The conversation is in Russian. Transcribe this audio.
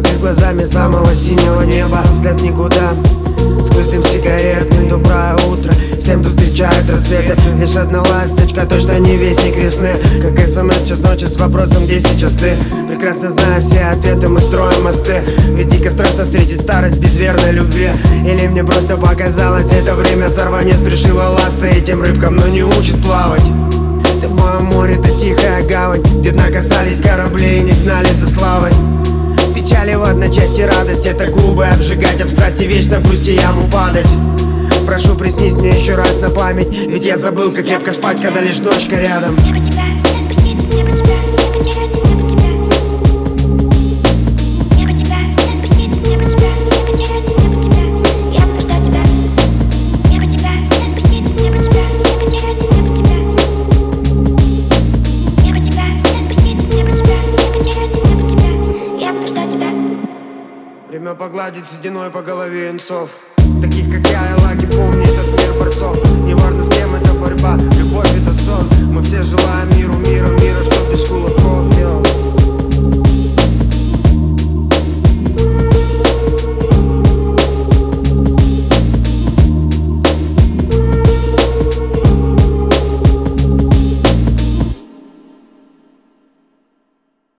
перед глазами самого синего неба. Взгляд никуда, скрытым сигаретным. Доброе утро всем, кто встречает рассветы. Лишь одна ласточка, точно не вестник весны. Как СМС в час ночи с вопросом, где сейчас ты. Прекрасно зная все ответы, мы строим мосты. Ведь дико страшно встретить старость без верной любви. Или мне просто показалось, это время сорванец пришила ласты этим рыбкам, но не учит плавать. Ты в моем море, это тихая гавань, где дна касались кораблей и не гнали за славой. Печали в одночасье радость, это губы обжигать, об страсти вечно в грусти яму падать. Прошу, приснись мне еще раз на память, ведь я забыл, как крепко спать, когда лишь ночка рядом. Время погладить сединой по голове юнцов, таких как я и Лаки, помни этот мир борцов. Неважно с кем это борьба, любовь это сон. Мы все желаем миру, мира, мира, чтоб без кулаков.